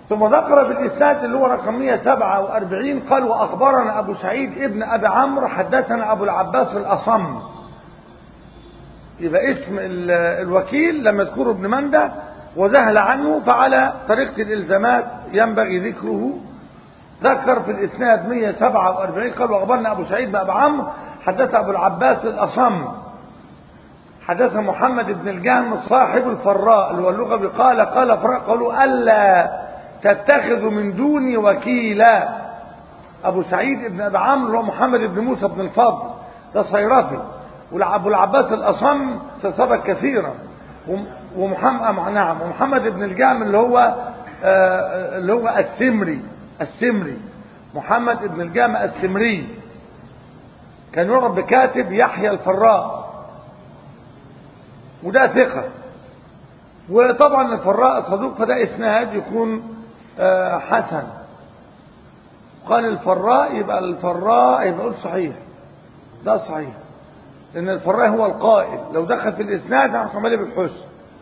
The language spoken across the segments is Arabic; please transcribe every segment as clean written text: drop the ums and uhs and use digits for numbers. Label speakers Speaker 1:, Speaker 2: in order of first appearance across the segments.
Speaker 1: ثم ذكر في الإسناد اللي هو رقم 147 قال وأخبرنا أبو سعيد ابن أبي عمرو حدثنا أبو العباس الأصم. يبقى اسم الوكيل لما يذكره ابن مندة وذهل عنه فعلى طريقة الإلزامات ينبغي ذكره. ذكر في الإسناد 147 قال وأخبرنا أبو سعيد بن أبي عمرو حدث أبو العباس الأصم حدث محمد بن الجهم صاحب الفراء اللي هو اللغة قال فراء قالوا ألا تتخذوا من دوني وكيلا. أبو سعيد بن أبي عمرو هو محمد بن موسى بن الفضل ده صيرفي، وأبو العباس الأصم سبق كثيرا، ومحمد بن الجهم اللي هو السمري محمد بن الجهم السمري كان يعرف بكاتب يحيى الفراء، وده ثقة. وطبعا الفراء صدوق فده اسناد يكون حسن. قال الفراء يبقى يقول صحيح، ده صحيح، لأن الفراء هو القائل لو دخل في الإسناد هنحكم عليه بالحسن.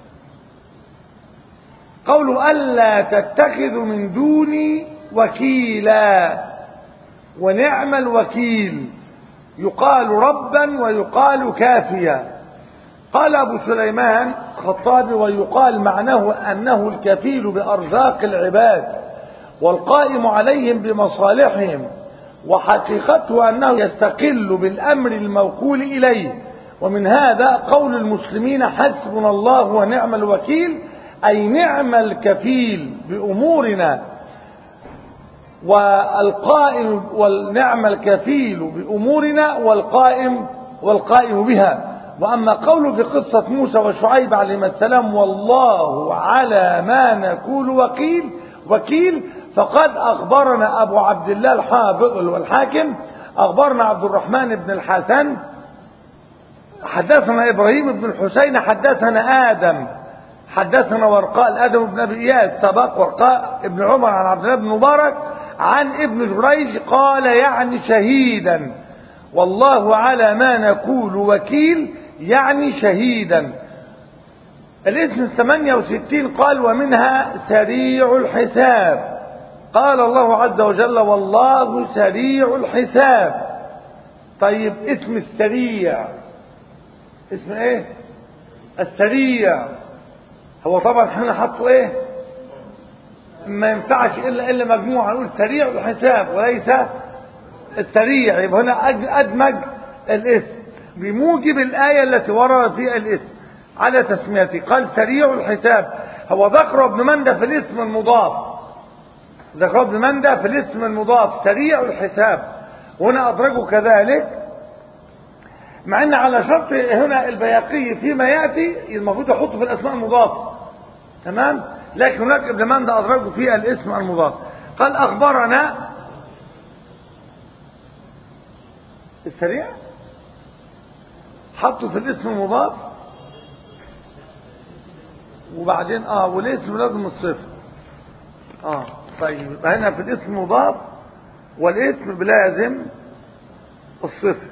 Speaker 1: قوله ألا تتخذوا من دوني وكيلا، ونعم الوكيل يقال ربا ويقال كافيا. قال أبو سليمان خطابي ويقال معناه أنه الكفيل بأرزاق العباد والقائم عليهم بمصالحهم، وحقيقته أنه يستقل بالأمر الموكول إليه. ومن هذا قول المسلمين حسبنا الله ونعم الوكيل، أي نعم الكفيل بأمورنا والقائم، والنعم الكفيل بأمورنا والقائم بها. وأما قوله في قصة موسى وشعيب عليهما السلام والله على ما نقول وكيل فقد أخبرنا أبو عبد الله الحافظ والحاكم أخبرنا عبد الرحمن بن الحسن حدثنا إبراهيم بن الحسين حدثنا آدم حدثنا ورقاء الآدم بن أبي إياس سبق ورقاء ابن عمر عن عبد الله بن مبارك عن ابن جريج قال يعني شهيدا، والله على ما نقول وكيل يعني شهيدا. الاسم 68 قال ومنها سريع الحساب. قال الله عز وجل والله سريع الحساب. طيب اسم السريع اسم ايه؟ السريع. هو طبعا احنا حطوا ايه؟ ما ينفعش الا مجموعه نقول سريع الحساب وليس السريع، يبقى هنا ادمج الاسم بموجب الايه التي ورد فيها الاسم على تسميته. قال سريع الحساب. هو ذكر ابن مندى في الاسم المضاف، ذكر ابن مندى في الاسم المضاف سريع الحساب، وهنا ادرجه كذلك، مع ان على شرط هنا البياقي فيما ياتي المفروض يحطه في الاسماء المضافه، تمام، لكن هناك ابن مندى ادرجه في الاسم المضاف. قال اخبرنا السريع حطه في الاسم المضاف، وبعدين والاسم لازم الصفر. طيب يبقى هنا في الاسم مضاف والاسم بلازم الصفر.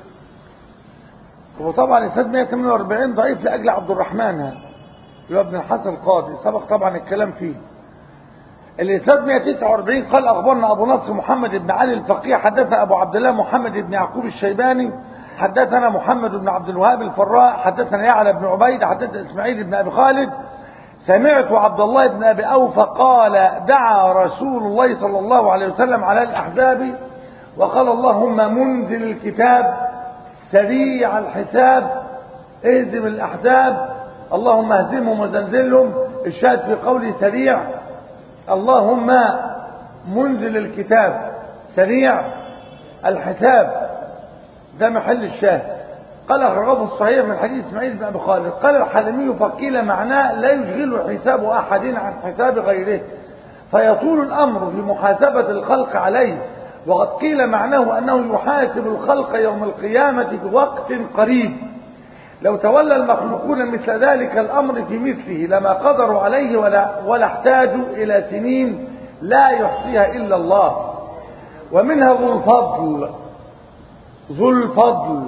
Speaker 1: وطبعا الاسناد 148 ضعيف لاجل عبد الرحمن هذا اللي هو ابن الحسن القاضي، سبق طبعا الكلام فيه. الاسناد 149 قال اخبرنا ابو نصر محمد بن علي الفقيه حدثنا ابو عبد الله محمد بن يعقوب الشيباني حدثنا محمد بن عبد الوهاب الفراء حدثنا يعلى بن عبيد حدثنا اسماعيل بن ابي خالد سمعت عبد الله بن ابي اوفى قال دعا رسول الله صلى الله عليه وسلم على الاحزاب وقال اللهم منزل الكتاب سريع الحساب اهزم الاحزاب اللهم اهزمهم وزلزلهم. الشاهد في قوله سريع اللهم منزل الكتاب سريع الحساب، ده محل الشاهد. قال أخرجه في الصحيح من حديث اسماعيل بن أبي خالد. قال الحلمي فقيل معناه لا يشغل حساب أحد عن حساب غيره فيطول الأمر في محاسبة الخلق عليه، وقد قيل معناه أنه يحاسب الخلق يوم القيامة بوقت قريب. لو تولى المخلوقون مثل ذلك الأمر في مثله لما قدروا عليه ولا احتاجوا إلى سنين لا يحصيها إلا الله. ومنها ذو الفضل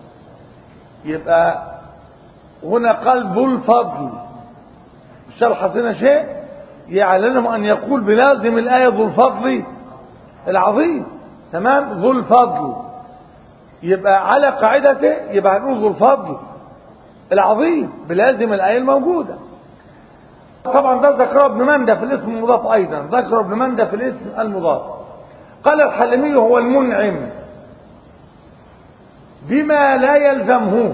Speaker 1: يبقى هنا قال ذو الفضل مش الحصينا شيء يعلم أن يقول بلازم الآية ذو الفضل العظيم. تمام، ذو الفضل، يبقى على قاعدته يبقى هنقول ذو الفضل العظيم بلازم الآية الموجودة. طبعا ده ذكره ابن مندى في الاسم المضاف أيضا، ذكر ابن مندى في الاسم المضاف. قال الحلمي هو المنعم بما لا يلزمه.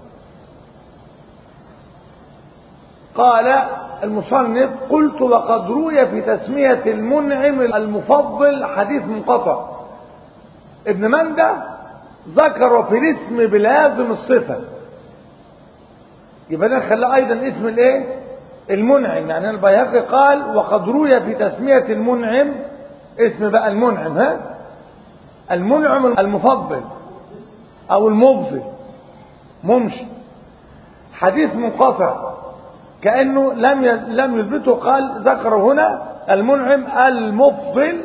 Speaker 1: قال المصنف قلت وقد روي في تسمية المنعم المفضل حديث منقطع. ابن مندى ذكر في الاسم بلازم الصفة، يبقى ده خلاه ايضا اسم الايه المنعم. يعني البيهقي قال وقد روي في تسمية المنعم، اسم بقى المنعم، ها، المنعم المفضل او المفضل ممشي، حديث منقطع كأنه لم يثبته. قال ذكر هنا المنعم المفضل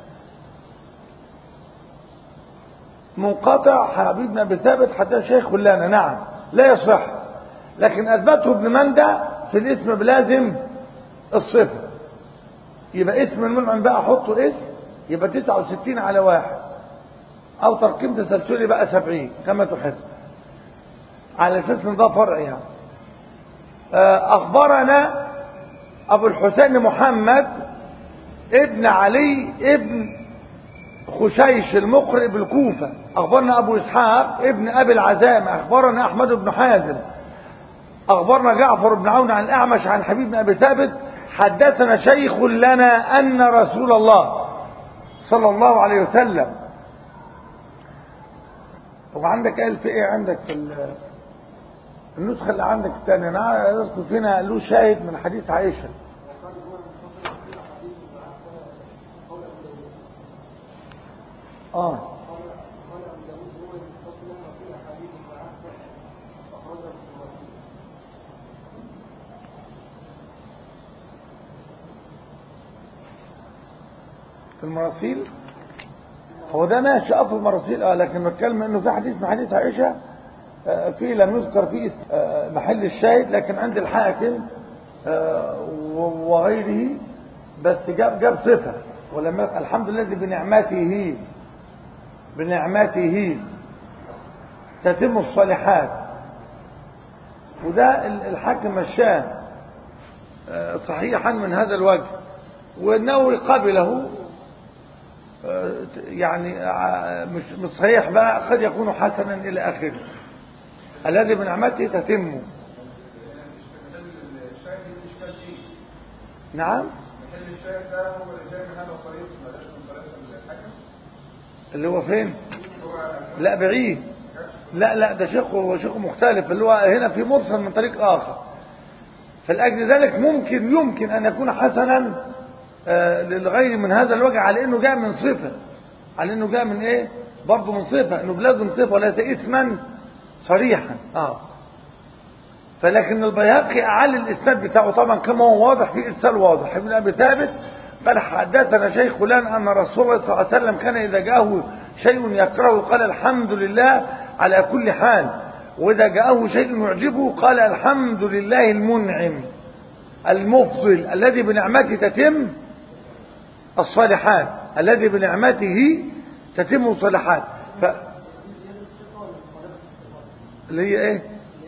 Speaker 1: منقطع حبيبنا بثابت حتى شيخ لنا، نعم لا يصح، لكن أثبته ابن مندى في الاسم بلازم الصفة. يبقى اسم المنعم بقى حطه اسم، يبقى 69 على 1 أو ترقيم تسلسلي بقى 70 كما تحب، على أساس إن ده فرع يعني. أخبرنا أبو الحسين محمد ابن علي ابن خشيش المقرئ بالكوفة. أخبرنا أبو إسحاق ابن أبي العزام. أخبرنا أحمد بن حازم. أخبرنا جعفر بن عون عن الأعمش عن حبيب بن أبي ثابت حدثنا شيخ لنا أن رسول الله صلى الله عليه وسلم. طب عندك قال في إيه عندك في النسخة اللي عندك الثانية؟ أنا أذكر فينا له شاهد من حديث عائشة. في المراسيل هو ده ماشي في المراسيل، لكن بتكلم انه في حديث من حديث عائشة فيه لم يذكر فيه محل الشاهد، لكن عند الحاكم وغيره بس جاب صفة، ولما الحمد لله بنعمته تتم الصالحات، وده الحاكم مشاه صحيحا من هذا الوجه، والنووي قبله يعني مش صحيح بقى، قد يكون حسنا الى اخره. الذي بنعمته تتم. نعم اللي هو فين؟ لا بعيد، لا ده شيخ مختلف، اللي هو هنا في مرسل من طريق اخر. فلأجل ذلك يمكن ان يكون حسنا للغير من هذا الوجه، على انه جاء من صفة، على انه جاء من ايه برضه من صفة، انه بلازم صفة وليس اسما صريحا. فلكن البيهقي اعلى الاسناد بتاعه طبعا كما هو واضح، في ارسال واضح. ابن ابي ثابت قال حدثنا شيخ فلان ان رسول الله صلى الله عليه وسلم كان اذا جاءه شيء يكرهه قال الحمد لله على كل حال، واذا جاءه شيء يعجبه قال الحمد لله المنعم المفضل الذي بنعمته تتم الصالحات، الذي بنعمته تتم الصالحات. اللي هي ايه؟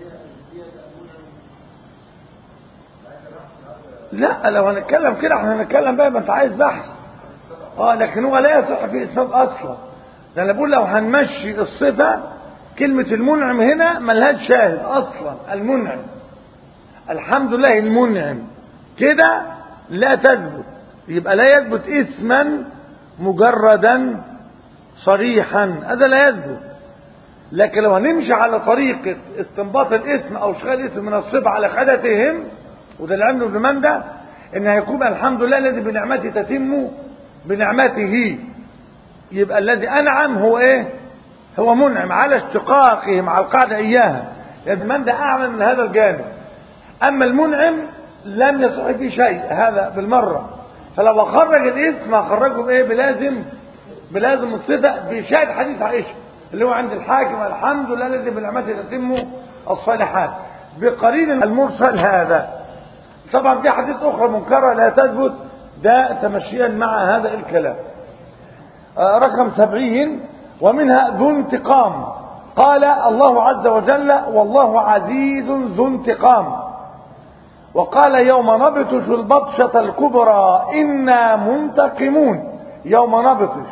Speaker 1: لا لو هنتكلم كده احنا هنتكلم بقى، ما انت عايز بحث. لكن هو لا يصح في اسناد اصلا. ده انا بقول لو هنمشي الصفه، كلمه المنعم هنا ملهاش شاهد اصلا. المنعم الحمد لله المنعم كده لا تثبت، يبقى لا يثبت اسما مجردا صريحا، هذا لا يثبت. لكن لو هنمشي على طريقه استنباط الاسم او اشغال الاسم من الصفه على قاعدتهم، وده اللي عمله ابن مندى، ان هيكون الحمد لله الذي بنعمته تتم بنعمته، يبقى الذي انعم هو ايه؟ هو منعم على اشتقاقهم على القاعده اياها. ابن مندى اعلم من هذا الجانب. اما المنعم لم يصح فيه شيء هذا بالمره، فلو خرج الاسم خرجه بايه؟ بلازم الصفه بشاهد حديث عائشه اللي هو عند الحاكم الحمد لله الذي بنعمته تتم الصالحات بقرين المرسل هذا. طبعا في حديث اخرى منكرة لا تثبت، ده تمشيا مع هذا الكلام. رقم 70 ومنها ذو انتقام. قال الله عز وجل والله عزيز ذو انتقام. وقال يوم نبطش البطشة الكبرى إنا منتقمون. يوم نبطش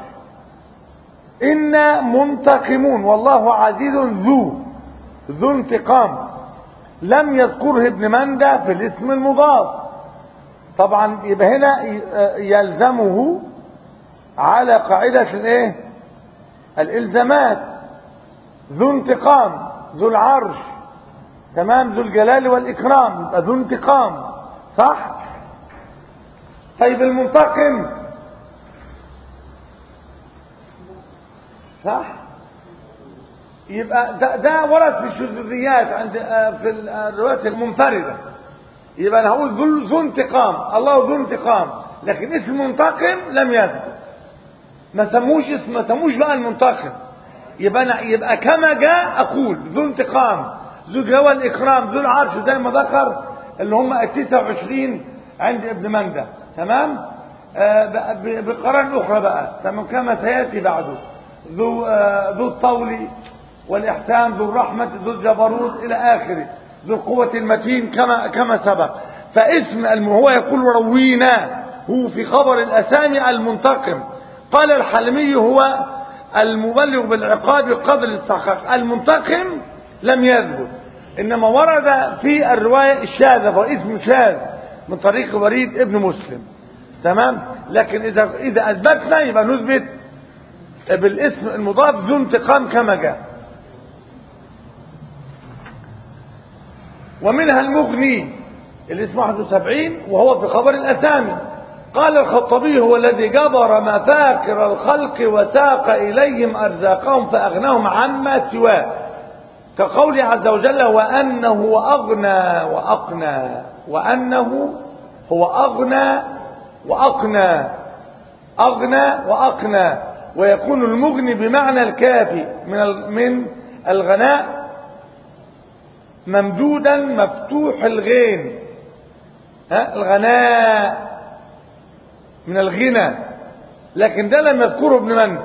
Speaker 1: إنا منتقمون والله عزيز ذو انتقام. لم يذكره ابن مندى في الاسم المضاف. طبعا يبقى هنا يلزمه على قاعدة الايه؟ الالزامات. ذو انتقام، ذو العرش، تمام، ذو الجلال والاكرام، يبقى ذو انتقام، صح؟ طيب المنتقم، صح؟ يبقى ده ورد في الشذوذيات عند في الروايات المنفرده. يبقى انا هقول ذو انتقام، الله ذو انتقام، لكن اسم منتقم لم يذكر، ما سموش بقى المنتقم. يبقى كما جاء اقول ذو انتقام، ذو جوال الاكرام، ذو العرش، زي ما ذكر اللي هم 29 عند ابن مندى، تمام. بقران اخرى بقى، تمام، كما سياتي بعده. ذو الطول والاحسان، ذو الرحمه، ذو الجبروت الى اخره، ذو القوه المتين كما سبق. فاسم هو يقول روينا، هو في خبر الاسامي المنتقم. قال الحلمي هو المبلغ بالعقاب قدر الاستحقاق. المنتقم لم يثبت، انما ورد في الروايه الشاذه، واسم شاذ من طريق وليد ابن مسلم، تمام. لكن اذا اثبتنا يبقى نثبت بالاسم المضاف ذو انتقام كما جاء. ومنها المغني الاسم 71 وهو في خبر الاسامي. قال الخطبي هو الذي جبر مفاخر الخلق وساق إليهم أرزاقهم فأغناهم عما سواه، كقوله عز وجل وأنه أغنى وأقنى، وأنه هو أغنى وأقنى، أغنى وأقنى. ويكون المغني بمعنى الكافي من الغناء ممدودا مفتوح الغين، الغناء من الغنى، لكن ده لم يذكره ابن مندى.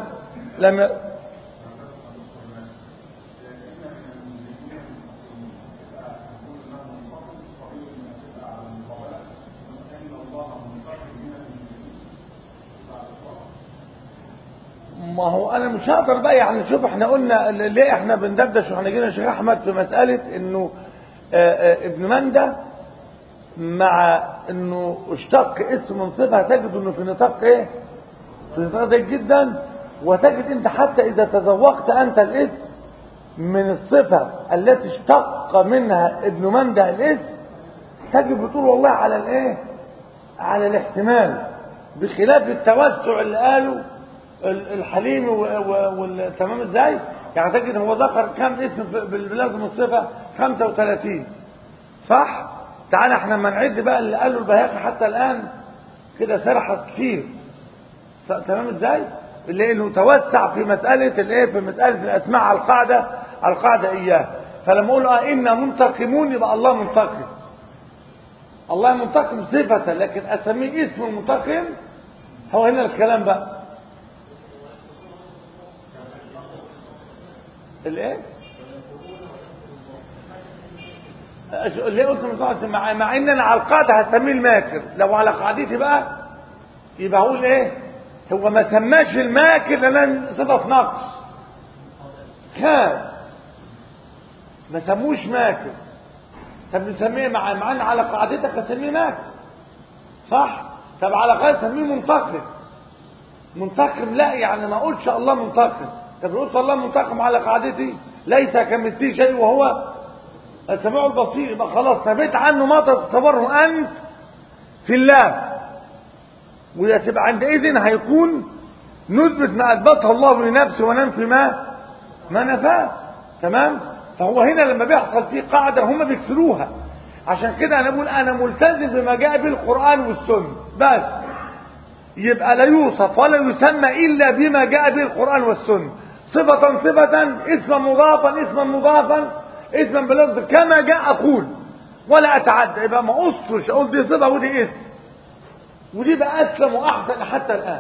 Speaker 1: ما هو انا مش هقدر بقى، يعني شوف احنا قلنا ليه احنا بندردش واحنا جينا شيخ احمد في مساله انه ابن مندى مع انه اشتق اسم من صفه، تجد انه في نطاق ايه؟ في نطاق ضيق جدا. وتجد انت حتى اذا تذوقت انت الاسم من الصفه التي اشتق منها ابن مندى الاسم، تجد بتقول والله على الايه؟ على الاحتمال، بخلاف التوسع اللي قاله الحليم والتمام ازاي؟ يعني تجد هو ذكر كم اسم بلازم الصفه 35، صح؟ تعال احنا ما نعد بقى اللي قاله البيهقي حتى الان كده سرحت كتير، تمام ازاي؟ اللي توسع في مساله الايه؟ في مساله الاسماء على القاعده اياه. فلما اقول انا منتقمون يبقى الله منتقم، الله منتقم صفه، لكن اسميه اسم المنتقم هو هنا الكلام بقى. الايه؟ ليه قلت متواصل مع ان انا على القاعده هسميه الماكر؟ لو على قاعدتي بقى يبقى هقول ايه؟ هو ما سماش الماكر لان صفه نقص، كان ما سموش ماكر. طب نسميه مع ان على قاعدتك هسميه ماكر، صح؟ طب على قاعده سميه منتقم لا، يعني ما اقولش الله منتقم. طب قلت الله منتقم على قاعدتي ليس كمثله شيء وهو السميع البصير، يبقى خلاص نبيت عنه ما تتصوره انت في الله. ويتبقى عندئذ هيكون نثبت ما اثبته الله لنفسه وننفي ما نفاه، تمام. فهو هنا لما بيحصل فيه قاعده هم بيكسروها، عشان كده انا بقول انا ملتزم بما جاء به القران والسنه بس، يبقى لا يوصف ولا يسمى الا بما جاء به القران والسنه، صفه اسما مضافا اسما بلفظ كما جاء اقول. ولا اتعدى، يبقى ما اقصش اقول دي صفه ودي اسم، ودي بقى اسلم واحسن حتى الان.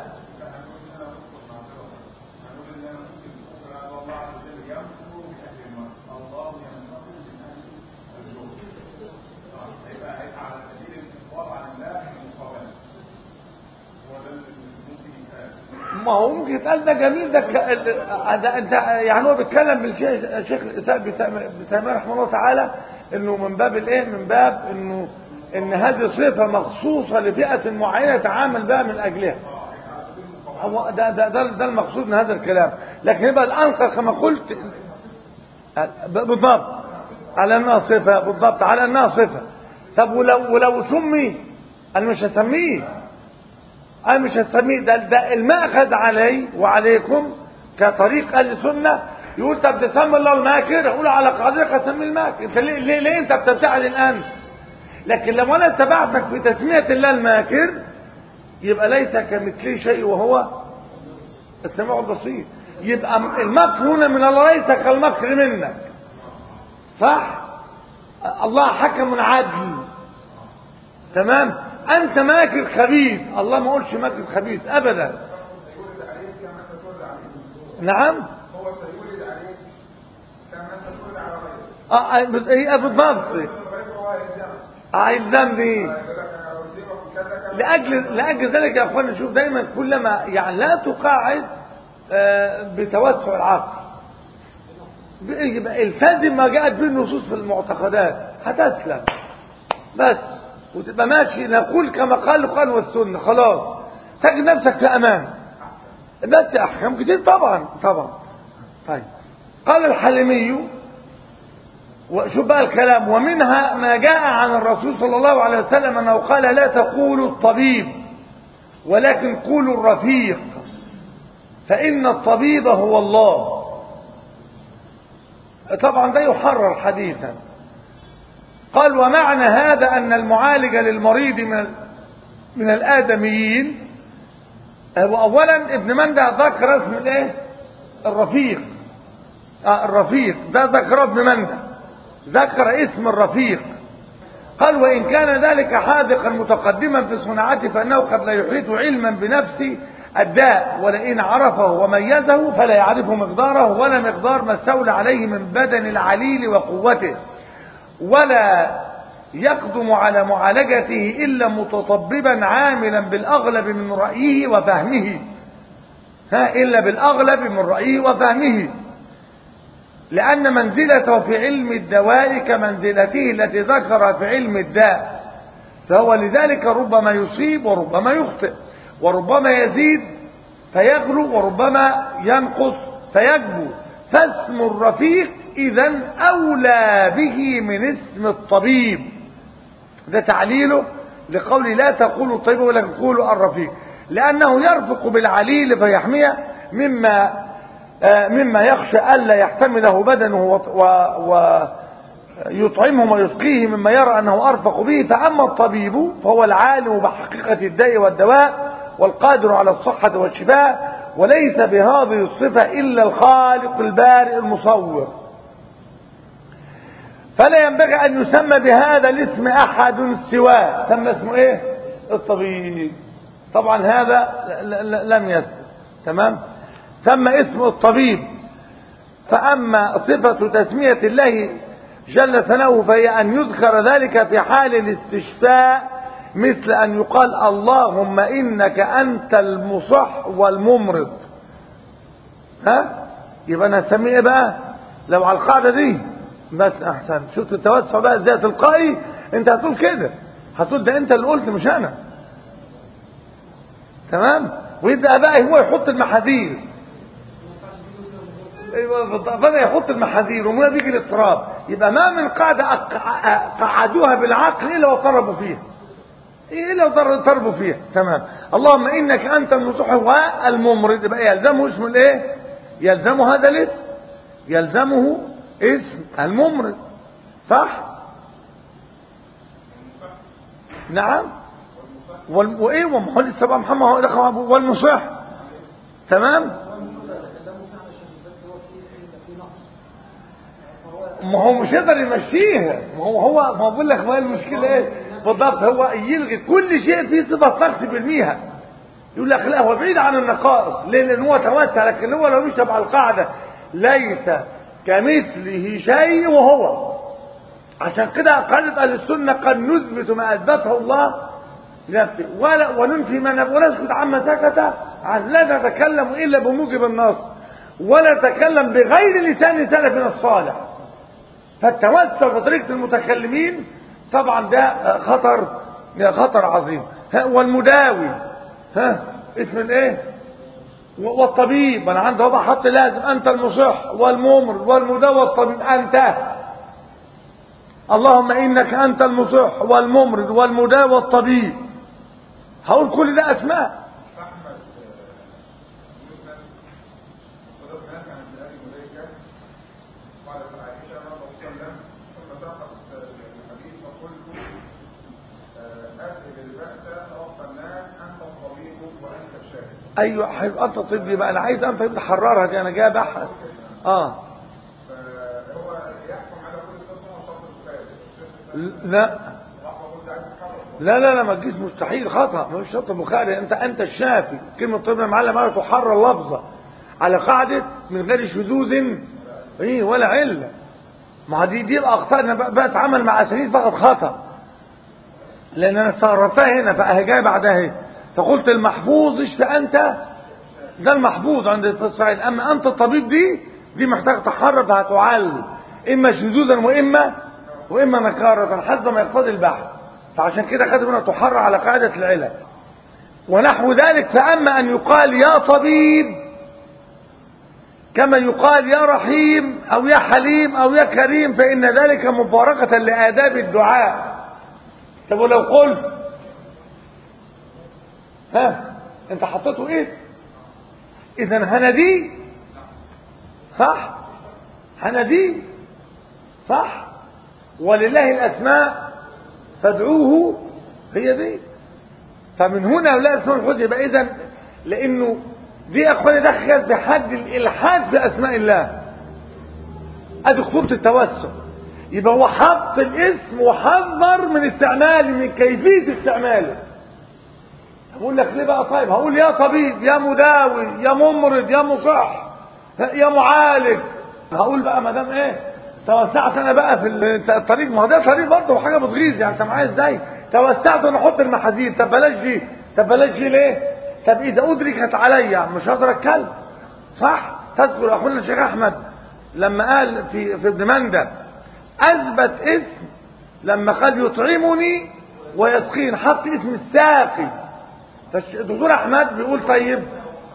Speaker 1: ما هو ممكن يتقال ده جميل، ده انت يعني هو بيتكلم بالشيخ الاسحاق ابن تيميه رحمه الله تعالى انه من باب الايه، من باب انه ان هذه صفه مخصوصه لفئه معينه يتعامل بها من اجلها. هو ده المقصود من هذا الكلام. لكن يبقى الانقى كما قلت بالضبط على انها صفه، بالضبط على انها صفه. طب ولو سمي انا مش هسميه، انا مش هسميه، ده المأخذ علي وعليكم كطريق اهل السنه. يقول طب تسمي الله الماكر، اقول على قدرك اسمي الماكر. انت ليه انت بتبتعد الان؟ لكن لو انا اتبعتك في تسميه الله الماكر يبقى ليس كمثله شيء وهو السميع البصير. يبقى المكر هنا من الله ليس كالمكر منك، صح؟ الله حكم عادل، تمام؟ انت ماكر خبيث، الله ما قولش ماكر خبيث ابدا. نعم، هو سيولد عليك كما تولد على غيرك. بالضبط. يلزمني. لاجل ذلك يا اخوانا نشوف دايما كلما يعني لا تقاعد بتوسع العقل، يبقى التزم ما جاءت به النصوص في المعتقدات هتسلم بس، وتبقى ماشي نقول كما قال القرآن والسنة، خلاص تجد نفسك في امان. بس احكام كتير طبعا. طيب قال الحلمي، وشوف بقى الكلام، ومنها ما جاء عن الرسول صلى الله عليه وسلم انه قال لا تقولوا الطبيب ولكن قولوا الرفيق فإن الطبيب هو الله. طبعا ده يحرر حديثا. قال ومعنى هذا أن المعالج للمريض من الآدميين. وأولا ابن مندى ذكر اسم الايه؟ الرفيق. الرفيق ده ذكر ابن مندى، ذكر اسم الرفيق. قال وإن كان ذلك حاذقا متقدما في صناعته فإنه قد لا يحيط علما بنفس الداء، ولئن عرفه وميزه فلا يعرف مقداره ولا مقدار ما استولى عليه من بدن العليل وقوته، ولا يقدم على معالجته إلا متطببا عاملا بالأغلب من رأيه وفهمه. إلا بالأغلب من رأيه وفهمه، لأن منزلته في علم الدواء كمنزلته التي ذكر في علم الداء، فهو لذلك ربما يصيب وربما يخطئ، وربما يزيد فيغلو وربما ينقص فيجبو. فاسم الرفيق إذن أولى به من اسم الطبيب. ده تعليله لقول لا تقولوا الطبيب ولكن قولوا الرفيق، لأنه يرفق بالعليل فيحميه مما يخشى ألا يحتمله بدنه ويطعمه ويسقيه مما يرى أنه أرفق به. فأما الطبيب فهو العالم بحقيقة الداء والدواء والقادر على الصحة والشفاء، وليس بهذه الصفة إلا الخالق البارئ المصور، فلا ينبغي أن يسمى بهذا الاسم أحد سواه. سمى اسمه إيه؟ الطبيب. طبعا هذا لم يثبت، تمام؟ سمى اسم الطبيب. فأما صفة تسمية الله جل ثناؤه فهي أن يذكر ذلك في حال الاستشفاء، مثل أن يقال اللهم إنك أنت المصح والممرض. يبقى أنا أسميه بقى لو على القاعدة دي بس أحسن. شفت التوسع بقى ازاي تلقائي؟ أنت هتقول كده، هتقول ده أنت اللي قلت مش أنا، تمام؟ ويبدأ بقى هو يحط المحاذير، بدأ يحط المحاذير وما بيجي الاضطراب. يبقى ما من قاعدة قعدوها بالعقل إلا وضربوا فيها، إلا وضربوا فيها، تمام؟ اللهم إنك أنت المصح والممرض، يبقى يلزمه اسم الإيه؟ يلزمه هذا الاسم، يلزمه اسم الممرض، صح؟ نعم. وإيه ومحمد السبع محمد والمصح، تمام؟ ما هو مش يقدر يمشيها. ما هو بقول لك ما المشكله ايه بالضبط. هو يلغي كل شيء فيه صفه نقص بالميها، يقول لك لا هو بعيد عن النقائص. ليه؟ لان هو توسع. لكن هو لو مشى على القاعده ليس كمثله شيء وهو. عشان كده قاعده اهل السنه قد نثبت ما اثبته الله لنفسه وننفي ما نفسه ونسكت عما سكت عنه. لا نتكلم الا بموجب النص ولا نتكلم بغير لسان سلفنا الصالح. فالتوسع في طريقه المتكلمين طبعا ده خطر عظيم. والمداوي اسم الايه والطبيب. انا عندي وضع حط لازم انت المصح والممرض والمداوي والطبيب. انت اللهم انك انت المصح والممرض والمداوي والطبيب. هقول كل ده اسماء. ايوه حلو. انت طبي بقى. انا عايز انت طبي تحررها دي. انا جاي ابحث.
Speaker 2: فهو يحكم على كل قسم وشرط البخاري.
Speaker 1: لا ما تجيش مستحيل خطأ. مش شرط البخاري. انت الشافي. كلمه طب معلم على تحرر لفظه على قاعده من غير شذوذ ايه ولا عله. ما دي الاخطاء. انا بتعامل مع اسانيد فقط خطأ لان انا استغربتها هنا فاهي جاي بعدها اهي. فقلت المحفوظ انت ده المحفوظ عند التصعيد. اما انت الطبيب دي محتاج تحرر فهتعل اما شذوذا واما نكاره حسب ما يقتضي البحث. فعشان كده خدوا منها تحرر على قاعده العلل ونحو ذلك. فاما ان يقال يا طبيب كما يقال يا رحيم او يا حليم او يا كريم فان ذلك مباركه لاداب الدعاء. طب ولو قلت انت حطيته ايه اذا هندي صح. هندي صح. ولله الاسماء فادعوه هي دي. فمن هنا لا اسماء الحسنى. يبقى اذا لانه دي اخواني دخل في حد الالحاد في اسماء الله. ادي خطوره التوسع. يبقى هو حط الاسم وحذر من استعماله من كيفيه استعماله. هقول لك ليه بقى؟ طيب هقول يا طبيب يا مداوي يا ممرض يا مصح يا معالج. هقول بقى ما دام ايه توسعت انا بقى في الطريق. ما هو ده طريق برضه وحاجه بتغيظ. يعني انت معايا ازاي؟ توسعت وانا احط المحاذير. طب بلاش دي ليه؟ طب اذا ادركت عليا مش هقدر اتكلم صح. تذكر اخونا الشيخ احمد لما قال في ابن مندى اثبت اسم لما قال يطعمني ويسقين حط اسم الساقي. فالدكتور احمد بيقول طيب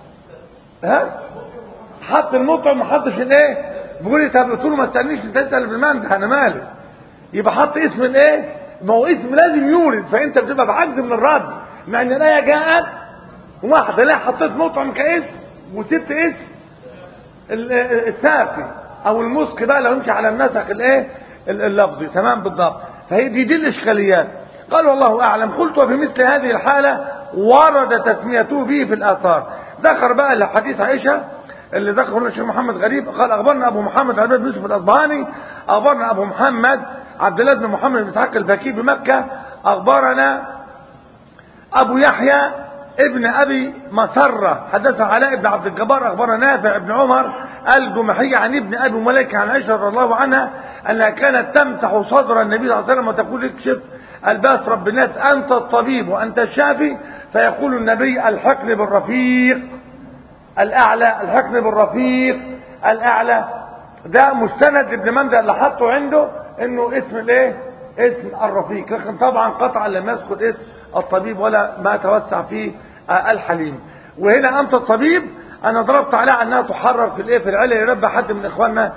Speaker 1: حط المطعم ما حطش الايه. بيقول لي طب قلت له ما تستنيش انت تسال ابن مندى انا مالي. يبقى حط اسم الايه. ما هو اسم لازم يورد. فانت بتبقى بعجز من الرد مع ان الايه جاءت واحده. لا حطيت مطعم كاسم وسبت اسم الساقي او المسقي بقى لو يمشي على النسق الايه اللفظي تمام بالضبط. فهي دي الاشكاليات. قال والله اعلم. قلت وفي مثل هذه الحاله ورد تسميته به في الاثار. ذكر بقى الحديث عائشه اللي ذكره الشيخ محمد غريب. قال اخبرنا ابو محمد عبد بن يوسف الاصبهاني اخبرنا ابو محمد عبد الله بن محمد بن اسحاق الفكي بمكه اخبرنا ابو يحيى ابن ابي مسره حدث علاء بن عبد الجبار اخبرنا نافع بن عمر الجمحي عن ابن ابي مليكه عن عائشه رضي الله عنها انها كانت تمسح صدر النبي صلى الله عليه وسلم وتقول اكشف الباس رب الناس انت الطبيب وانت الشافي. فيقول النبي الحقني بالرفيق الاعلى. الحقني بالرفيق الاعلى. ده مستند ابن مندى اللي حطه عنده انه اسم الايه اسم الرفيق. لكن طبعا قطعا لم يسقط اسم الطبيب ولا ما توسع فيه الحليم. وهنا انت الطبيب انا ضربت عليها انها تحرر في الايه في العلة. يربى حد من اخواننا.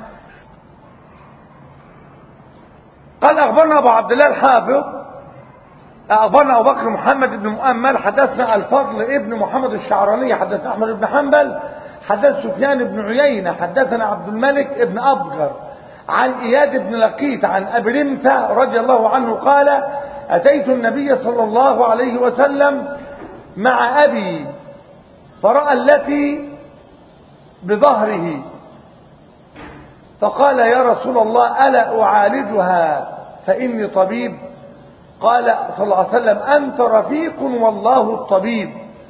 Speaker 1: قال اخبرنا ابو عبد الله الحافظ اخبرنا ابو بكر محمد بن مؤمل حدثنا الفضل ابن محمد الشعراني حدثنا احمد بن حنبل حدث سفيان بن عيينة حدثنا عبد الملك بن ابغر عن اياد بن لقيط عن ابي رمثة رضي الله عنه قال اتيت النبي صلى الله عليه وسلم مع ابي فراى التي بظهره فقال يا رسول الله ألا أعالجها فإني طبيب؟ قال صلى الله عليه وسلم أنت رفيق والله الطبيب.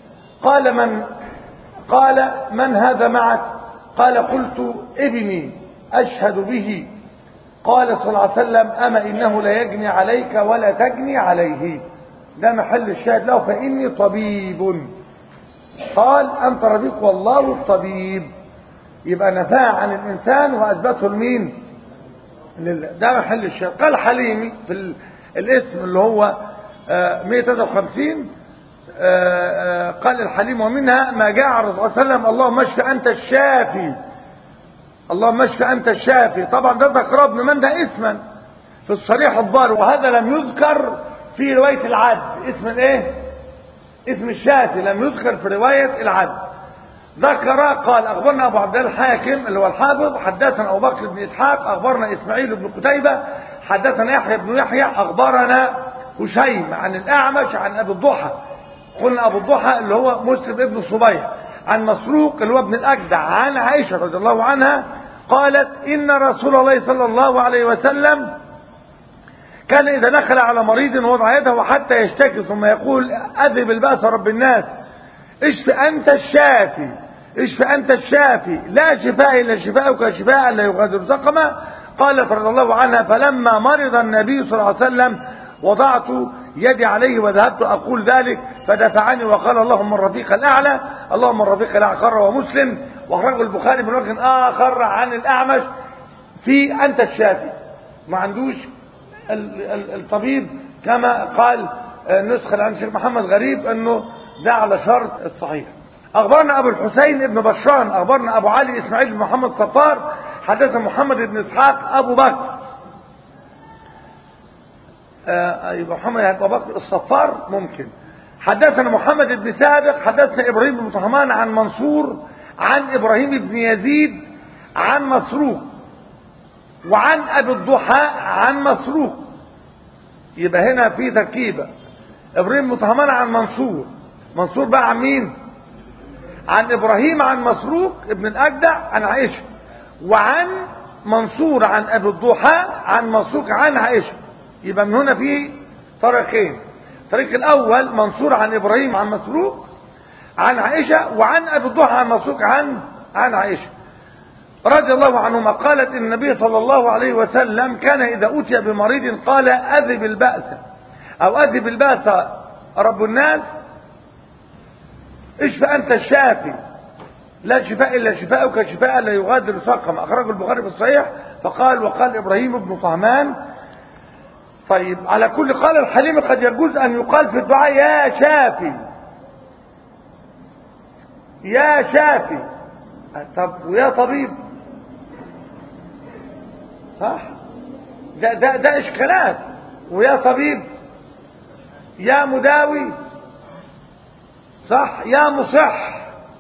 Speaker 1: قال من هذا معك؟ قال قلت ابني أشهد به. قال صلى الله عليه وسلم أما إنه لا يجني عليك ولا تجني عليه. ده محل الشاهد له فإني طبيب. قال أنت رفيق والله الطبيب، يبقى نفاه عن الإنسان وأثبته لمين؟ لله. ده محل الشاهد. قال حليمي في الاسم اللي هو 153 قال الحليم ومنها ما جاء عن الرسول صلى الله عليه وسلم اللهم اشف أنت الشافي، اللهم اشف أنت الشافي. طبعا ده ذكر ابن من ده اسما في الصريح الظاهر، وهذا لم يذكر في رواية العد. اسم الايه؟ اسم الشافي لم يذكر في رواية العد. ذكر قال أخبرنا أبو عبد الله الحاكم اللي هو الحافظ حدثنا أبو بكر بن إسحاق أخبرنا إسماعيل بن قتيبة حدثنا يحيى بن يحيى أخبرنا هشيم عن الأعمش عن أبي الضحى، قلنا أبو الضحى اللي هو مسلم ابن صبيح، عن مسروق اللي هو ابن الأجدع عن عائشة رضي الله عنها قالت إن رسول الله صلى الله عليه وسلم كان إذا دخل على مريض وضع يده حتى يشتكي ثم يقول أذهب البأس رب الناس اشف أنت الشافي، اشف أنت الشافي لا شفاء إلا شفاءك شفاء لا يغادر سقما. قالت رضي الله عنها فلما مرض النبي صلى الله عليه وسلم وضعت يدي عليه وذهبت أقول ذلك فدفعني وقال اللهم الرفيق الأعلى، اللهم الرفيق الأعلى. قرر ومسلم وأخرجه البخاري من وجه آخر عن الأعمش في أنت الشافي، ما عندوش الطبيب كما قال نسخة عن الشيخ محمد غريب أنه ده على شرط الصحيح. أخبرنا أبو الحسين ابن بشران أخبرنا أبو علي إسماعيل بن محمد صفار حدثنا محمد بن إسحاق أبو بكر يبقى محمد أبو بكر الصفار ممكن. حدثنا محمد بن سابق حدثنا إبراهيم بن طهمان عن منصور عن إبراهيم بن يزيد عن مسروق وعن أبي الضحى عن مسروق. يبقى هنا في تركيبة إبراهيم بن طهمان عن منصور بقى عن مين؟ عن إبراهيم عن مسروق ابن الأجدع عن عائشة، وعن منصور عن أبي الضحى عن مسروق عن عائشة. يبقى من هنا في طريقين، الطريق الأول منصور عن إبراهيم عن مسروق عن عائشة، وعن أبي الضحى عن مسروق عن عائشة رضي الله عنهما قالت إن النبي صلى الله عليه وسلم كان إذا أتي بمريض قال أذهب البأس أو أذهب البأس رب الناس اشف أنت الشافي لا شفاء إلا شفاءك شفاء لا يغادر سقما. أخرجه البخاري في الصحيح. وقال إبراهيم بن طهمان. طيب على كل قال الحليم قد يجوز أن يقال في الدعاء يا شافي يا شافي. طب ويا طبيب صح؟ ده إشكالات. ويا طبيب يا مداوي صح، يا مصح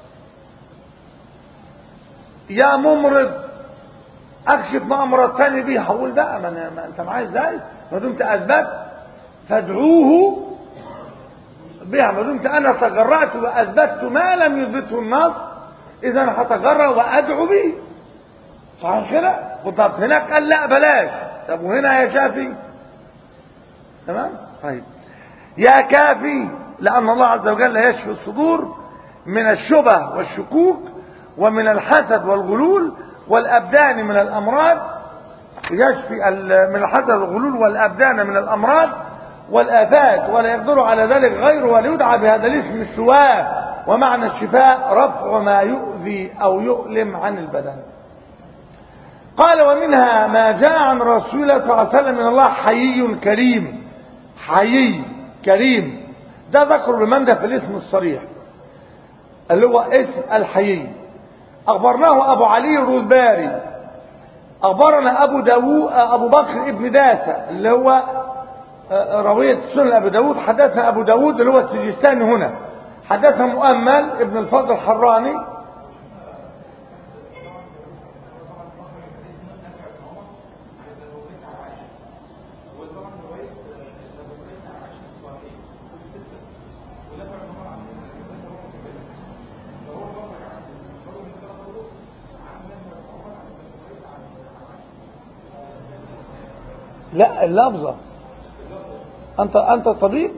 Speaker 1: يا ممرض اكشف ما امرضتني به. هقول بقى ما انت معايا ازاي؟ ما دمت اثبت فادعوه بها، ما دمت انا تجرأت واثبتت ما لم يثبته النص اذا انا هتجرأ وادعو به. صح كده؟ طب هناك قال لا بلاش، طب وهنا يا شافي تمام. طيب يا كافي لأن الله عز وجل يشفي الصدور من الشبه والشكوك ومن الحسد والغلول والأبدان من الأمراض، يشفي من الحسد والغلول والأبدان من الأمراض والآفات ولا يقدر على ذلك غيره، وليدعى بهذا الاسم الشواء. ومعنى الشفاء رفع ما يؤذي أو يؤلم عن البدن. قال ومنها ما جاء عن رسول الله صلى الله عليه وسلم من الله حيي كريم. حيي كريم ده ذكر بمن ده في الاسم الصريح اللي هو اسم الحيي. أخبرناه أبو علي الرذباري أخبرنا أبو بكر ابن داسة اللي هو روية سنن أبي داود. حدثنا أبو داود اللي هو السجستاني هنا. حدثنا مؤمل ابن الفضل الحراني لا اللفظة. انت طبيب؟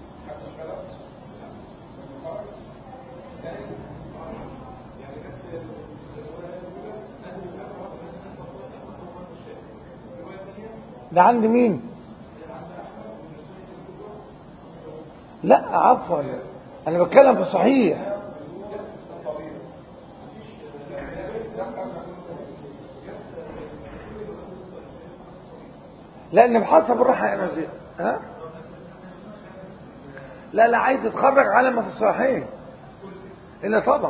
Speaker 1: ده عند مين؟ لا عفوا، انا بتكلم في الصحيح. لان بحسب الراحه انا زي ها. لا عايز تتخرج على ما في الصحيح الا طبعا.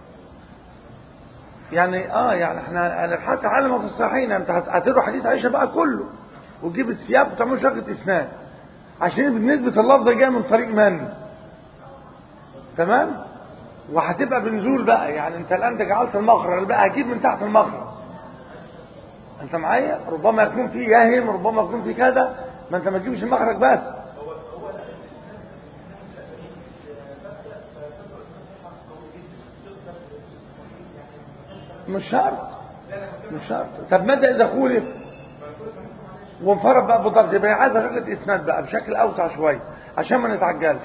Speaker 1: يعني يعني احنا نبحث على ما في الصحيح. انت هتروح حديث عائشه بقى كله وتجيب السياق وتعمل شقه اسناد عشان بالنسبه اللفظه جايه من طريق من. تمام. وهتبقى بنزول بقى، يعني انت الان جعلت المخرج بقى هجيب من تحت المخرج. انت معايا؟ ربما يكون في يهم، ربما يكون في كذا، ما انت ما تجيبش المخرج بس. مش شرط. طب ماذا اذا خولف وانفرد بقى بضبط؟ يبقى عايز شغله اسناد بقى بشكل اوسع شويه عشان ما نتعجلش.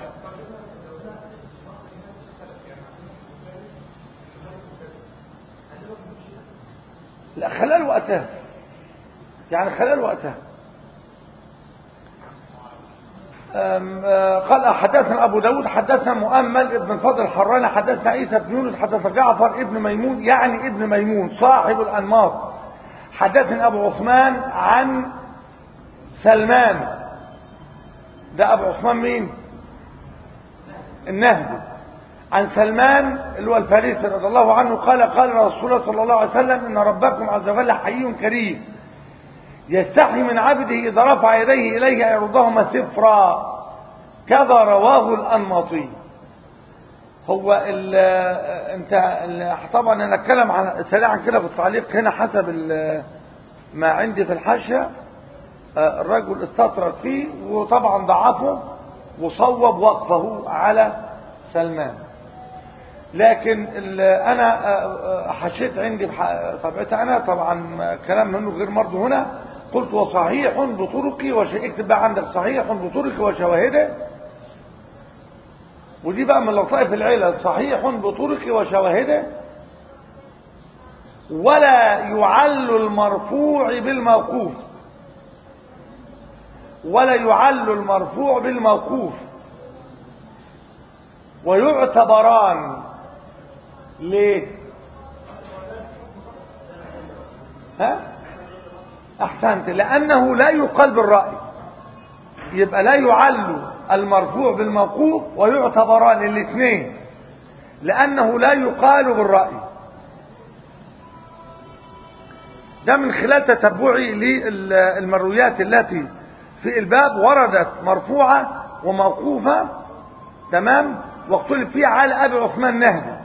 Speaker 1: لا خلال وقتها، يعني خلال وقتها. قال حدثنا أبو داود حدثنا مؤمل ابن الفضل الحراني حدثنا عيسى بن يونس حدثنا جعفر ابن ميمون يعني ابن ميمون صاحب الأنماط حدثنا أبو عثمان عن سلمان. ده أبو عثمان مين؟ النهدي. عن سلمان اللي هو الفارسي رضي الله عنه قال رسول الله صلى الله عليه وسلم إن ربكم عز وجل حي كريم يستحي من عبده إذا رفع يديه إليه أن يردهما سفرا كذا رواه الأنماطي. هو انت طبعا انا اتكلم عن سريعا كده في التعليق هنا حسب ما عندي في الحاشيه. الرجل استطرد فيه وطبعا ضعفه وصوب وقفه على سلمان. لكن انا حشيت عندي طبيعتي انا طبعا كلام منه غير مرضو هنا. قلت وصحيح بطرقي اكتب بقى عندك صحيح بطرقي وشواهده. ودي بقى من لطائف العلل. صحيح بطرقي وشواهده ولا يعل المرفوع بالموقوف. ولا يعل المرفوع بالموقوف ويعتبران. ليه؟ ها؟ احسنت. لانه لا يقال بالرأي. يبقى لا يعل المرفوع بالموقوف ويعتبران الاثنين لانه لا يقال بالرأي. ده من خلال تتبعي للمرويات التي في الباب وردت مرفوعة وموقوفة. تمام. واختلف فيها على ابي عثمان النهدي.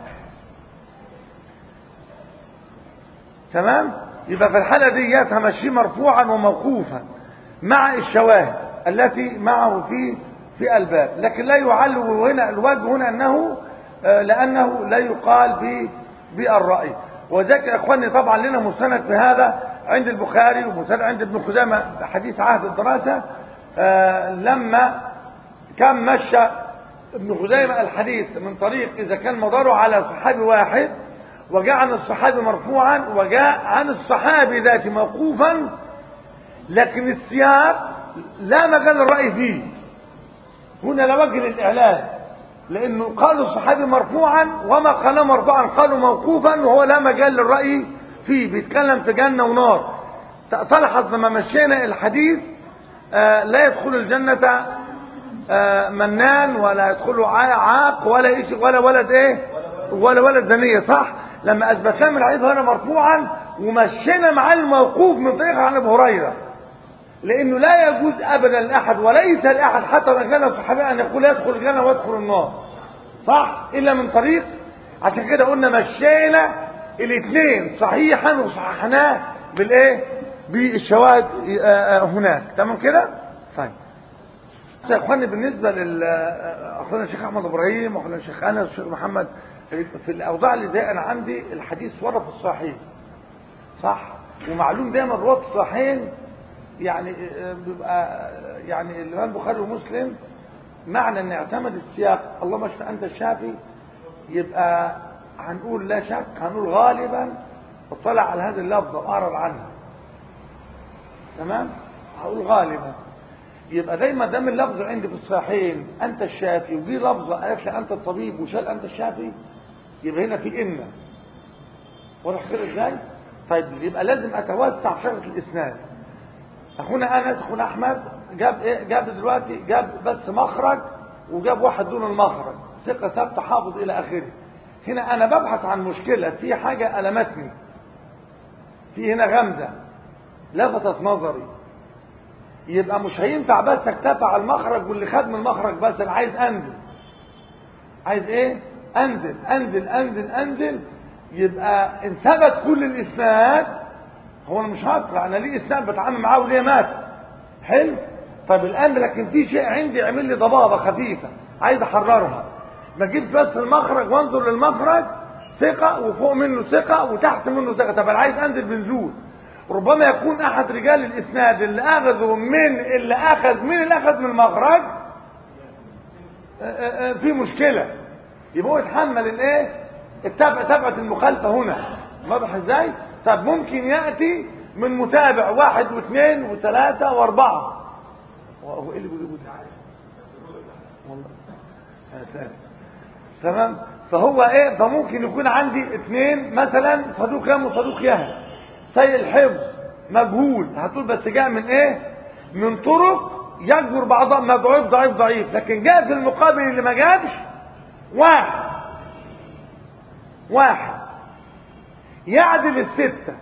Speaker 1: تمام. يبقى في الحالة دي همشيه مرفوعا وموقوفا مع الشواهد التي معه في الباب. لكن لا يعل هنا الوجه هنا انه لانه لا يقال بالرأي. وذلك يا اخواني طبعا لنا مستند في هذا عند البخاري ومستند عند ابن خزيمة حديث عهد الدراسة. لما كان مشى ابن خزيمة الحديث من طريق اذا كان مداره على صحابي واحد وجاء عن الصحابي مرفوعا وجاء عن الصحابي ذاته موقوفا. لكن السياق لا مجال للرأي فيه. هنا لا وجه للإعلان لأنه قالوا الصحابي مرفوعا وما قالوا مرفوعا قالوا موقوفا وهو لا مجال للرأي فيه. بيتكلم في جنة ونار. تلاحظ لما مشينا الحديث لا يدخل الجنة منان ولا يدخل عاق ولا إيش ولا ولد ايه ولا ولد زنية. صح. لما اثبتنا من الحديث هنا مرفوعا ومشينا مع الموقوف من طريق عن ابو هريره لانه لا يجوز ابدا لاحد وليس لاحد حتى وان كان صحابي ان يقول يدخل الجنه ويدخل النار. صح. الا من طريق. عشان كده قلنا مشينا الاثنين صحيحا وصححناه بالايه بالشواهد هناك. تمام كده. طيب يا اخواني بالنسبه اخونا الشيخ احمد ابراهيم واخونا الشيخ انس والشيخ محمد في الاوضاع اللي زي انا عندي الحديث ورد في الصحيح. صح. ومعلوم دايما رواه الصحيحين يعني بيبقى يعني الإمام البخاري ومسلم معنى ان اعتمد السياق اللهم اشف انت الشافي، يبقى هنقول لا شك، هنقول غالبا اطلع على هذه اللفظه واعرض عنها. تمام؟ هقول غالبا. يبقى دايما دام اللفظ عندي في الصحيحين انت الشافي، ودي لفظه قالت لي انت الطبيب وشال انت الشافي، يبقى هنا في ان. واضح كده ازاي؟ طيب يبقى لازم اتوسع شغله الاسناد. اخونا انس، اخونا احمد جاب ايه؟ جاب دلوقتي جاب بس مخرج وجاب واحد دون المخرج، ثقه ثابته حافظ الى اخره. هنا انا ببحث عن مشكله، في حاجه المتني، في هنا غمزه لفتت نظري، يبقى مش هينفع بس اكتفي على المخرج واللي خد من المخرج بس، انا عايز انزل. عايز ايه؟ انزل انزل انزل انزل. يبقى ان ثبت كل الاسناد، هو انا مش هقرا، انا ليه اسناد بتعامل معاه وليه مات. حلو. طب الان لكن في شيء عندي يعمل لي ضبابه خفيفه عايز احررها، ما اجيبش بس المخرج وانظر للمخرج ثقه وفوق منه ثقه وتحت منه ثقه. طب انا عايز انزل بنزول، ربما يكون احد رجال الاسناد اللي اخذوا من اللي اخذ من المخرج في مشكله، يبقى هو يتحمل الايه؟ تبعة المخالفه هنا. واضح ازاي؟ طب ممكن ياتي من متابع واحد واثنين وثلاثه واربعه. هو ايه اللي بيقوله ده؟ والله تمام. فهو ايه؟ فممكن يكون عندي اثنين مثلا صدوق يهم وصدوق يهم، سيء الحفظ مجهول، هتقول بس جاء من ايه؟ من طرق يجبر بعضها، ما ضعيف ضعيف ضعيف، لكن جاء في المقابل اللي ما جابش واحد يعدل الستة.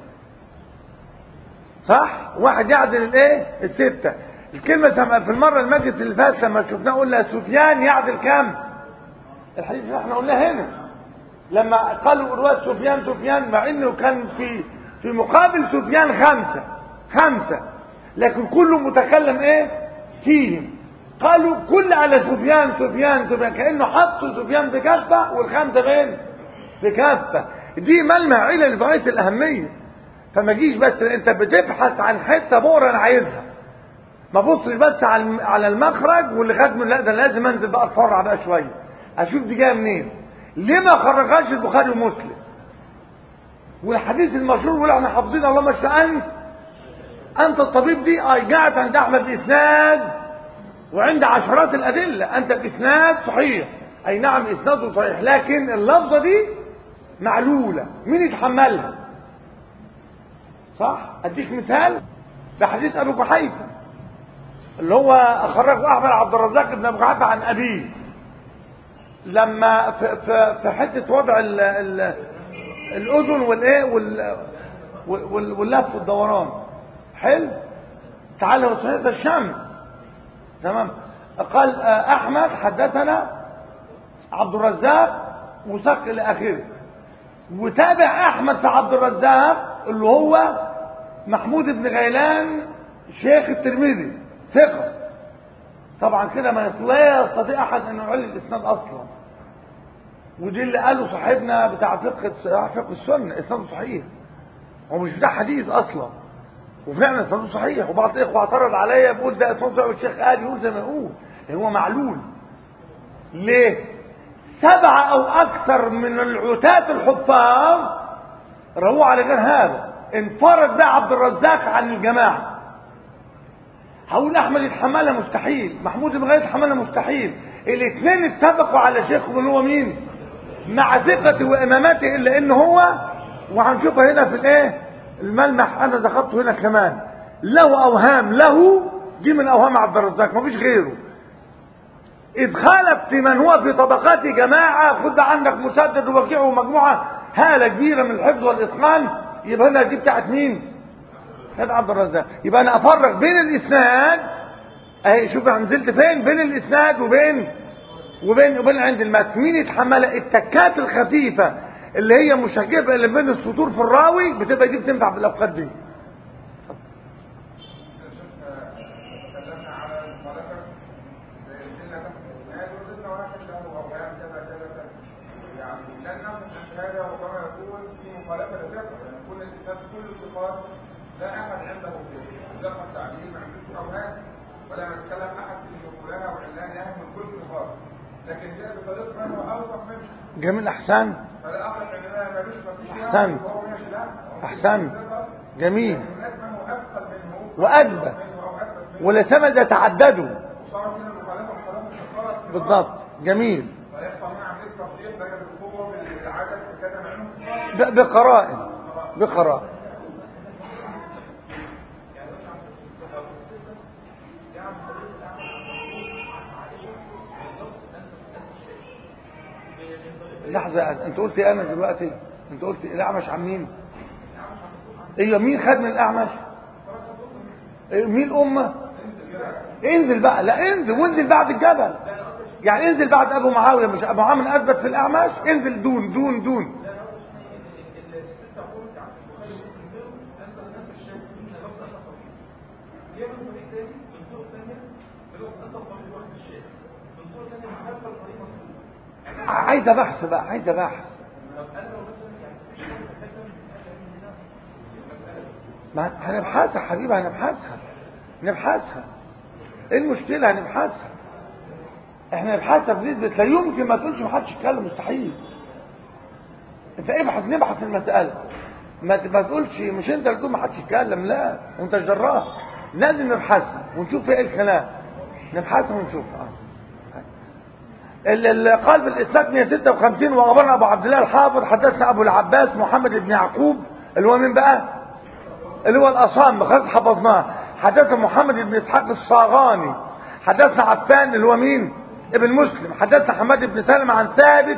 Speaker 1: صح؟ واحد يعدل الايه؟ الستة. الكلمة في المرة المجلس اللي فات لما شفناه قلنا سفيان يعدل كام؟ الحديث اللي احنا قلناه هنا لما قالوا رواية سفيان مع انه كان في مقابل سفيان خمسة لكن كله متكلم ايه فيهم، قالوا كل على سفيان كأنه حطوا سفيان بكفة والخمسة بين بكفة. دي ملمح علل لغاية الأهمية. فما جيش بس انت بتبحث عن حتة بؤرة انا عايزها، ما بصش بس على المخرج واللي خد من، لا ده لازم انزل بقى اتفرع بقى شوية اشوف دي جايه منين. ليه ما خرجهاش البخاري ومسلم؟ والحديث المشهور يقول احنا حافظين اللهم اشف انت الطبيب، دي جاءت عند احمد باسناد وعند عشرات الادله، انت باسناد صحيح، اي نعم اسناده صحيح، لكن اللفظه دي معلوله، مين يتحملها؟ صح؟ اديك مثال بحديث ابو قحيفه اللي هو اخرجه احمد عبد الرزاق بن ابو قحيفه عن ابيه، لما في حته وضع الاذن والايه واللف والدوران. حلو. تعالى وصحيح الشمس. تمام. قال احمد حدثنا عبد الرزاق وساق الى اخره، وتابع احمد في عبد الرزاق اللي هو محمود بن غيلان شيخ الترمذي ثقه. طبعا كده لا يستطيع احد ان يعلي الاسناد اصلا، ودي اللي قاله صاحبنا بتاع فقه السنه، اسناده صحيح، هو مش بتاع حديث اصلا، وفعلا اسناده صحيح. وبعض الاخوه اعترض عليا بيقول ده اسناده صحيح، والشيخ قال يقول زي ما يقول هو معلول. ليه؟ 7 أو أكثر من العتاة الحفاظ رووا على غير هذا، انفرد بقى عبد الرزاق عن الجماعه. هقول احمد يتحملها مستحيل، محمود بن غيلان يتحملها مستحيل، الاثنين اتفقوا على شيخهم اللي هو مين؟ مع ثقته وامامته، الا ان هو، وهنشوفها هنا في الايه الملمح، انا ذكرته هنا كمان، له اوهام، له دي من اوهام عبد الرزاق مفيش غيره. اذ خالف في من هو في طبقات جماعه، خد عندك مسدد ووكيع ومجموعه هاله كبيره من الحفظ والاتقان، يبقى هنا دي بتاعت مين؟ بتاعت عبد الرزاق. يبقى انا افرق بين الاسناد اهي، شوف انا نزلت فين بين الاسناد وبين عند المتن، مين يتحملها؟ التكات الخفيفه اللي هي مشجبه اللي بين السطور في الراوي، بتبقى دي بتنفع في الاوقات دي.
Speaker 2: لا احد عنده في لغه التعليم ما عندوش اوهام ولا نتكلم احد في فلان وعلان يعني من كل صفات، لكن جاء بطريقه من هو اوضح منه.
Speaker 1: جميل، احسن.
Speaker 2: فلا احد عندنا مالوش مفيش
Speaker 1: احسن
Speaker 2: وهو ماشي لا
Speaker 1: احسن. جميل.
Speaker 2: هناك من هو اثقل منه
Speaker 1: واثبت ولسمد يتعددوا
Speaker 2: وصار من المخالفه وخلاف الشطاره
Speaker 1: بالضبط. جميل.
Speaker 2: فيحصل هنا عمليه تفضيل بين القوه بالعدد كذا معلوم
Speaker 1: بقرائن بقرائن. لحظة، انت قلت ايه انا دلوقتي؟ انت قلت الاعمش عن مين؟ ايوه، مين خد من الاعمش؟ مين الامة؟ انزل بقى، لا انزل وانزل بعد الجبل، يعني انزل بعد ابو معاوية، مش ابو معاوية اثبت في الاعمش، انزل دون دون دون. عايزة بحث بقى، عايزة بحث. ما هنبحثها حبيبي، نبحثها. ايه المشكلة؟ هنبحثها. احنا نبحثها بنسبة لا يمكن ما تقولش محدش يتكلم، مستحيل. انت ابحث، نبحث المسألة. ما تقولش مش انت اللي تقول محدش يتكلم، لا وانت جراح. لازم نبحثها ونشوف ايه الكلام، نبحثها ونشوفها. اللي قال في الإسناد 156 وأخبرنا أبو عبد الله الحافظ حدثنا أبو العباس محمد بن يعقوب، اللي هو مين بقى؟ اللي هو الأصام، خلاص حفظناه. حدثنا محمد بن إسحاق الصاغاني حدثنا عفان اللي هو مين؟ ابن مسلم. حدثنا حماد بن سلمة عن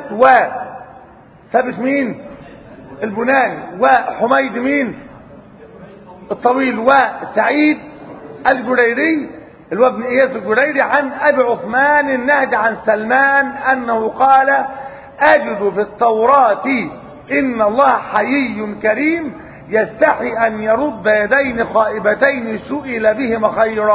Speaker 1: ثابت مين؟ البناني. وحميد مين؟ الطويل. وسعيد الجريري اللي هو ابن اياس الجريري عن ابي عثمان النهدي عن سلمان انه قال اجد في التوراة ان الله حيي كريم يستحي ان يرد يدين خائبتين سئل بهما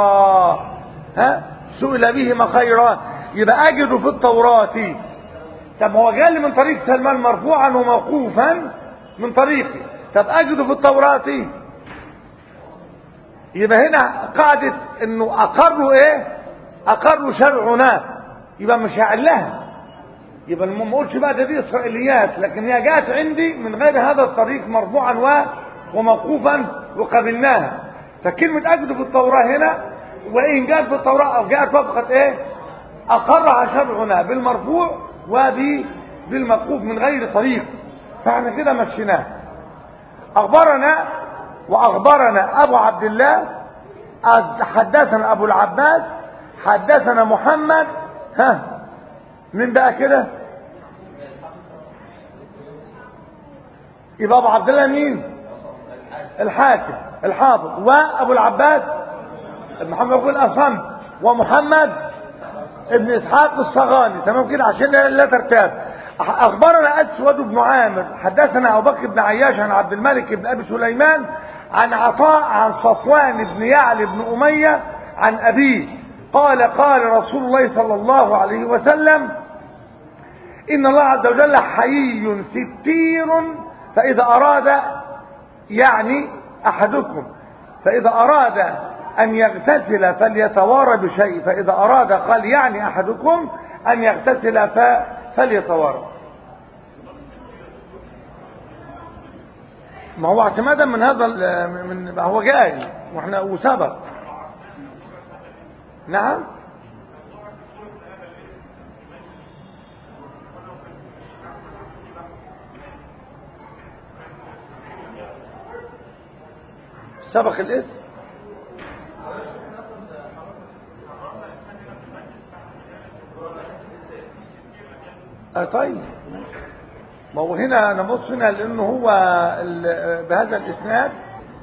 Speaker 1: خيرا. يبقى اجد في التوراة. طب هو قال من طريق سلمان مرفوعا وموقوفا من طريقي، طب اجد في التوراة، يبقى هنا قاعدة انه اقروا شرعنا، يبقى مش هعلها. يبقى ما اقولش بقى دي اسرائيليات، لكن هي جاءت عندي من غير هذا الطريق مرفوعا وموقوفا وقبلناها. فكلمة اجد في التوراة هنا، وان جاءت في التوراة او جاءت وفقت اقرها شرعنا بالمرفوع وبالموقوف من غير طريق، فاحنا كده مشيناه. واخبرنا ابو عبد الله حدثنا ابو العباس حدثنا محمد. من بقى كده؟ يبقى ابو عبد الله مين؟ الحاكم الحافظ. وابو العباس محمد بن الاصم. ومحمد ابن اسحاق الصغاني. تمام كده عشان لا ترتاب. اخبرنا اسود بن عامر حدثنا ابو بكر بن عياش عن عبد الملك بن ابي سليمان عن عطاء عن صفوان بن يعلى بن اميه عن ابيه قال قال رسول الله صلى الله عليه وسلم ان الله عز وجل حيي ستير فاذا اراد يعني احدكم فاذا اراد ان يغتسل فليتوارى بشيء، فاذا اراد قال يعني احدكم ان يغتسل فليتوارى. ما هو اعتمادا من هذا من هو جاي واحنا وسبق. نعم سبق الاسم. طيب ما هو هنا نبص هنا لانه هو بهذا الاسناد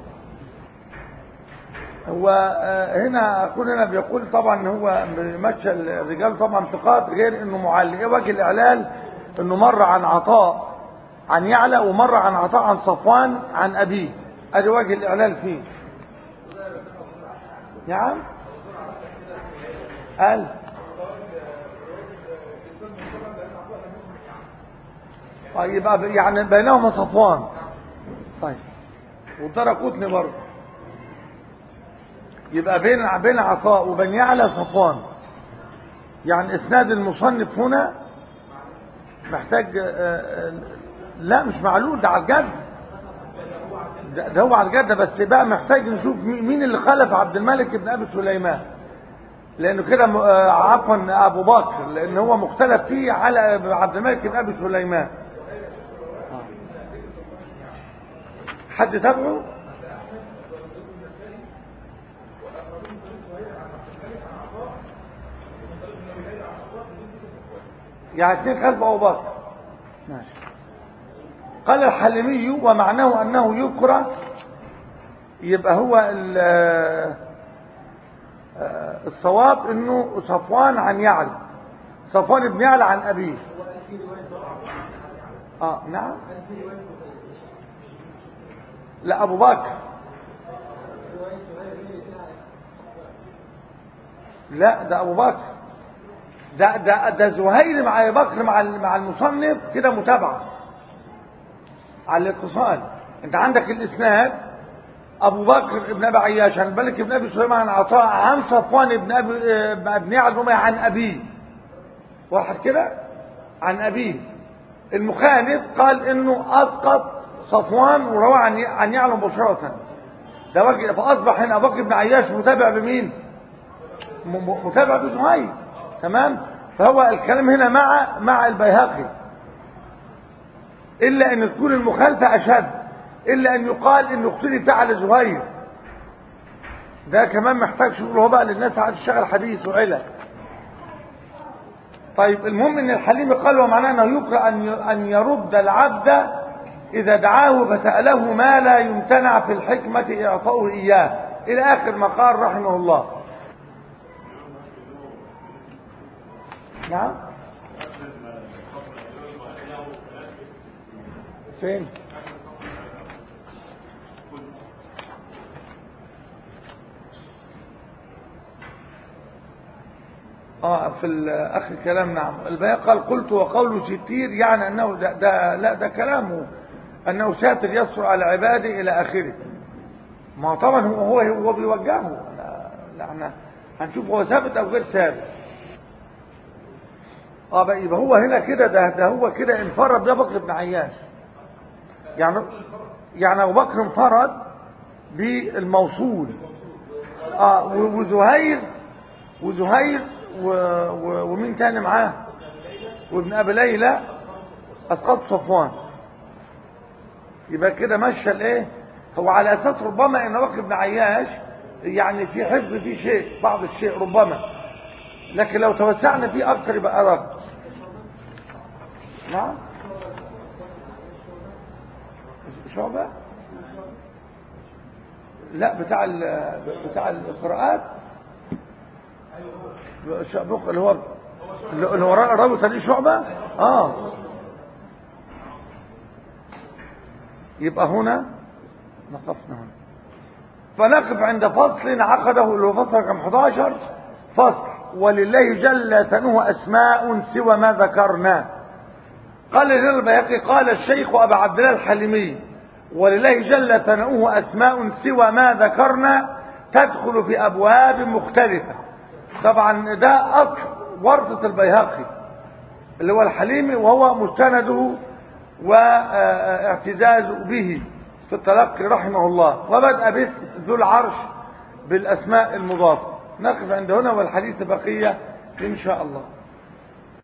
Speaker 1: هو هنا اكون هنا بيقول طبعا هو مشى الرجال طبعا ثقات، غير انه معلق. وجه الاعلال انه مر عن عطاء عن يعلى ومر عن عطاء عن صفوان عن ابيه، ادي وجه الاعلال فيه. نعم قال طيب يعني بينهما صفوان. طيب والدرقطني برضه يبقى بين عطاء وبن يعلى صفوان. يعني اسناد المصنف هنا محتاج لا مش معلول، ده على الجد، ده هو على الجد، بس بقى محتاج نشوف مين اللي خلف عبد الملك بن ابي سليمان، لانه كده عفوا ابو بكر، لان هو مختلف فيه على عبد الملك بن ابي سليمان. حد تابعه؟ يعني اثنين خلف ابو بكر. ماشي. قال الحلمي ومعناه انه يكره، يبقى هو الصواب انه صفوان عن يعلى، صفوان بن يعلى عن ابيه. نعم. لا ابو بكر، لا ده ابو بكر، ده زهير مع ابي بكر مع المصنف كده متابعه على الاتصال. انت عندك الاسناد ابو بكر ابن ابي عياش عن مالك بن ابي سليمان عن عطاء عن صفوان بن يعلى عن ابيه، واحد كده عن ابيه. المخالف قال انه اسقط صفوان وروى عن يعلى مباشره، ده وجه. فاصبح هنا ابو بكر بن عياش متابع بمين؟ متابع بزهير. تمام. فهو الكلام هنا مع البيهقي، الا ان تكون المخالفه اشد، الا ان يقال انه اختلف على زهير، ده كمان محتاج شغل هو بقى للناس عايز تشتغل حديث وعلة. طيب المهم ان الحليم قال ومعناه انه يكره ان يرد العبد اذا دعاه فسأله ما لا يمتنع في الحكمة اعطاؤه اياه، الى اخر ما قال رحمه الله. نعم. فين؟ في اخر كلام. نعم. البيهقي قال قلت وقوله ستير يعني انه ده كلامه انه ساتر يسر على عباده الى اخره. ما طبعا هو بيوجهه. لا احنا هنشوف هو ثابت او غير ثابت. بقى يبقى هو هنا كده، ده هو كده انفرد ده بكر بن عياش. يعني ابو بكر انفرد بالموصول. وزهير ومين تاني معاه؟ وابن ابي ليلى اسقط صفوان. يبقى كده مشى الايه؟ هو على اساس ربما ان بكر بن عياش يعني في حفظ في شيء، بعض الشيء ربما، لكن لو توسعنا فيه اكثر يبقى ارق. نعم. شعبة؟ لا بتاع القراءات اللي هو رابط عليه شعبة. يبقى هنا نقفنا هنا، فنقف عند فصل عقده اللي هو فصل رقم 11. فصل ولله جل ثنوه اسماء سوى ما ذكرنا. قال لنا البيهقي قال الشيخ ابو عبد الله الحليمي ولله جل ثنوه اسماء سوى ما ذكرنا تدخل في ابواب مختلفه. طبعا ده اصل ورثه البيهقي اللي هو الحليمي، وهو مستنده واعتزاز به في التلقي رحمه الله. وبدأ باسم ذو العرش بالاسماء المضافه. نقف عند هنا والحديث بقيه ان شاء الله.